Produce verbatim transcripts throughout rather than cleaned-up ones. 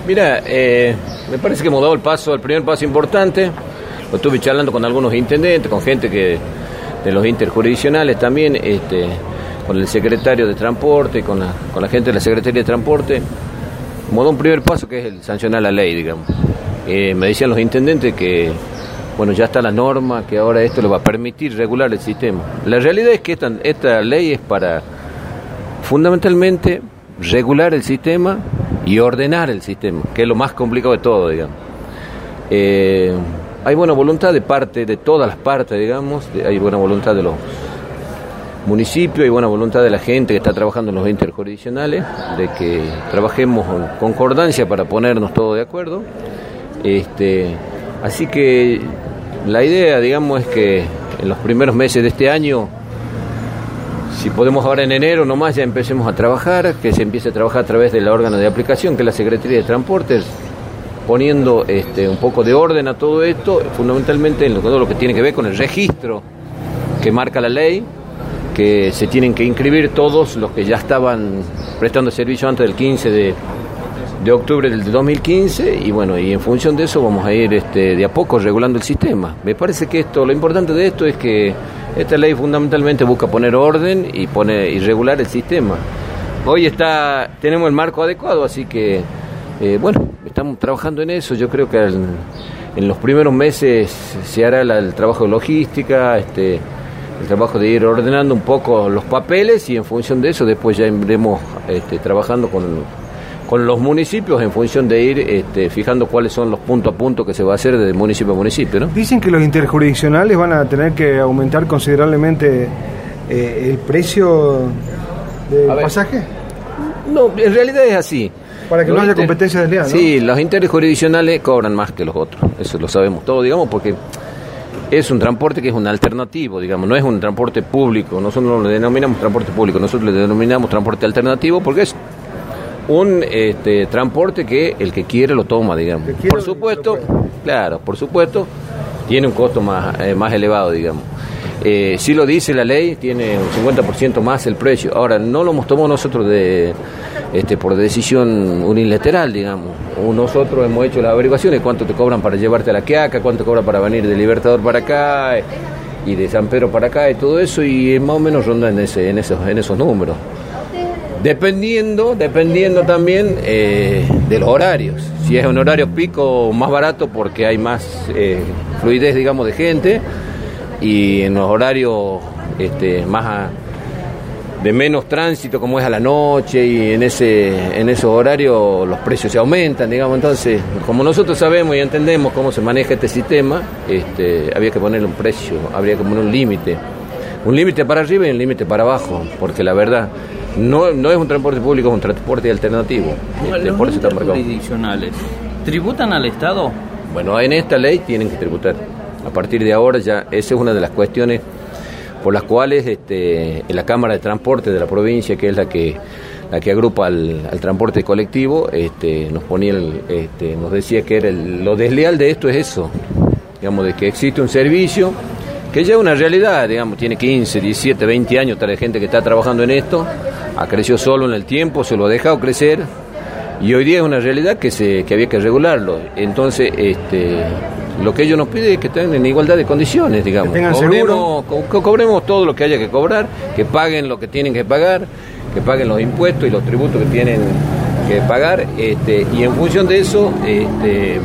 Mira, eh, me parece que hemos dado el paso, el primer paso importante. Lo estuve charlando con algunos intendentes, con gente que de los interjurisdiccionales también, este, con el secretario de Transporte, con la, con la gente de la Secretaría de Transporte. Hemos dado un primer paso que es el sancionar la ley, digamos. Eh, me decían los intendentes que, bueno, ya está la norma, que ahora esto le va a permitir regular el sistema. La realidad es que esta, esta ley es para, fundamentalmente, regular el sistema y ordenar el sistema, que es lo más complicado de todo, digamos. Eh, hay buena voluntad de parte, de todas las partes, digamos, de, hay buena voluntad de los municipios, hay buena voluntad de la gente que está trabajando en los interjurisdiccionales, de que trabajemos en concordancia para ponernos todos de acuerdo. Este, así que la idea, digamos, es que en los primeros meses de este año, si podemos ahora en enero nomás ya empecemos a trabajar, que se empiece a trabajar a través del órgano de aplicación, que es la Secretaría de Transportes, poniendo este, un poco de orden a todo esto, fundamentalmente en lo, todo lo que tiene que ver con el registro que marca la ley, que se tienen que inscribir todos los que ya estaban prestando servicio antes del quince de, de octubre del dos mil quince, y bueno, y en función de eso vamos a ir este, de a poco regulando el sistema. Me parece que esto, lo importante de esto es que esta ley fundamentalmente busca poner orden y poner y regular el sistema. Hoy está, tenemos el marco adecuado, así que eh, bueno, estamos trabajando en eso. Yo creo que el, en los primeros meses se hará la, el trabajo de logística, este, el trabajo de ir ordenando un poco los papeles, y en función de eso después ya iremos este, trabajando con con los municipios en función de ir este, fijando cuáles son los puntos a punto que se va a hacer de municipio a municipio, ¿no? Dicen que los interjurisdiccionales van a tener que aumentar considerablemente eh, el precio del pasaje. No, en realidad es así. Para que los no haya inter... competencia desleal, ¿no? Sí, los interjurisdiccionales cobran más que los otros, eso lo sabemos todos, digamos, porque es un transporte que es un alternativo, digamos, no es un transporte público. Nosotros lo denominamos transporte público, nosotros le denominamos transporte alternativo porque es un este, transporte que el que quiere lo toma, digamos. Por supuesto, claro, por supuesto, tiene un costo más, eh, más elevado, digamos. Eh, si lo dice la ley, tiene un cincuenta por ciento más el precio. Ahora, no lo hemos tomado nosotros de, este, por decisión unilateral, digamos. O nosotros hemos hecho las averiguaciones, cuánto te cobran para llevarte a La Quiaca, cuánto te cobran para venir de Libertador para acá, eh, y de San Pedro para acá, y todo eso, y más o menos ronda en, ese, en, esos, en esos números. Dependiendo, dependiendo también eh, de los horarios. Si es un horario pico, más barato porque hay más eh, fluidez, digamos, de gente, y en los horarios este, más a, de menos tránsito, como es a la noche, y en ese en esos horarios los precios se aumentan, digamos. Entonces, como nosotros sabemos y entendemos cómo se maneja este sistema, este, había que ponerle un precio, habría que poner un límite, un límite para arriba y un límite para abajo, porque la verdad No, no es un transporte público, es un transporte alternativo. Este, por eso los jurisdiccionales ¿tributan al Estado? Bueno, en esta ley tienen que tributar. A partir de ahora ya, esa es una de las cuestiones por las cuales este, en la Cámara de Transporte de la provincia, que es la que la que agrupa al, al transporte colectivo, este, nos ponía el, este, nos decía que era el, lo desleal de esto es eso, digamos, de que existe un servicio que ya es una realidad, digamos, tiene quince, diecisiete, veinte años, tal gente que está trabajando en esto, ha crecido solo en el tiempo, se lo ha dejado crecer, y hoy día es una realidad que se que había que regularlo. Entonces, este, lo que ellos nos piden es que tengan en igualdad de condiciones, digamos. Que tengan cobremos, co- co- cobremos todo lo que haya que cobrar, que paguen lo que tienen que pagar, que paguen los impuestos y los tributos que tienen que pagar, este, y en función de eso, este,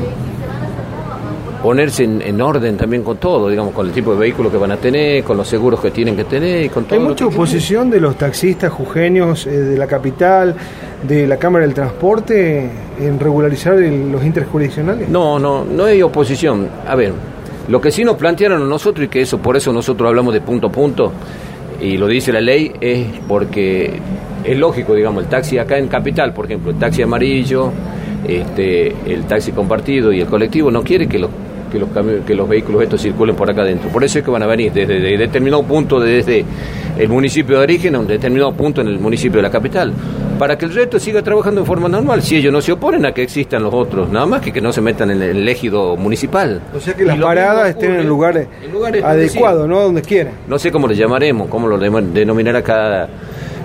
ponerse en, en orden también con todo, digamos, con el tipo de vehículos que van a tener, con los seguros que tienen que tener, y con todo. Hay mucha oposición de los taxistas jujeños eh, de la capital, de la Cámara del Transporte, en regularizar el, los interjurisdiccionales. No, no, no hay oposición. A ver, lo que sí nos plantearon a nosotros, y que eso por eso nosotros hablamos de punto a punto, y lo dice la ley, es porque es lógico, digamos, el taxi acá en Capital, por ejemplo, el taxi amarillo, este, el taxi compartido y el colectivo no quiere que los que los cami- que los vehículos estos circulen por acá adentro. Por eso es que van a venir desde de determinado punto, desde el municipio de origen a un determinado punto en el municipio de la capital, para que el resto siga trabajando en forma normal. Si ellos no se oponen a que existan los otros, nada más que que no se metan en el ejido municipal. O sea que las paradas estén en lugares, en lugares adecuados, ¿no? Donde quieran. No sé cómo le llamaremos, cómo lo denominará cada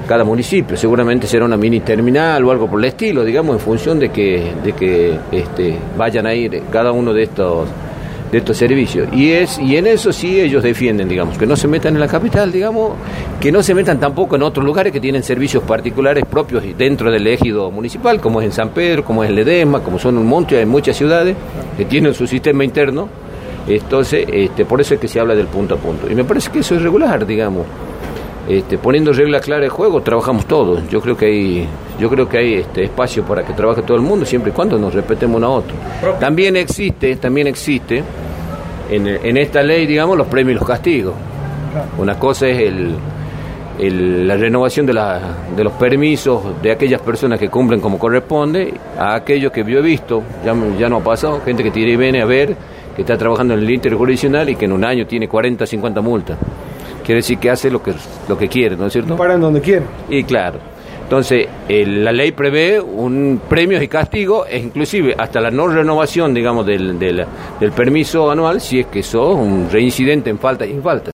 cada municipio. Seguramente será una mini terminal o algo por el estilo, digamos, en función de que, de que este, vayan a ir cada uno de estos de estos servicios. Y es y en eso sí ellos defienden, digamos, que no se metan en la capital, digamos, que no se metan tampoco en otros lugares que tienen servicios particulares propios dentro del ejido municipal, como es en San Pedro, como es en Ledesma, como son un monte, hay muchas ciudades que tienen su sistema interno. Entonces, este, por eso es que se habla del punto a punto. Y me parece que eso es regular, digamos. Este, poniendo reglas claras de juego, trabajamos todos. Yo creo que hay, yo creo que hay este, espacio para que trabaje todo el mundo, siempre y cuando nos respetemos uno a otro. También existe, también existe en, en esta ley, digamos, los premios y los castigos. Una cosa es el, el, la renovación de, la, de los permisos de aquellas personas que cumplen como corresponde, a aquellos que yo he visto, ya, ya no ha pasado, gente que tiene y viene a ver, que está trabajando en el interjurisdiccional y que en un año tiene cuarenta, cincuenta multas. Quiere decir que hace lo que lo que quiere, ¿no es cierto? Paran donde quieren. Y claro. Entonces, el, la ley prevé un premios y castigos, e inclusive hasta la no renovación, digamos, del, del, del permiso anual, si es que sos un reincidente en falta y en falta.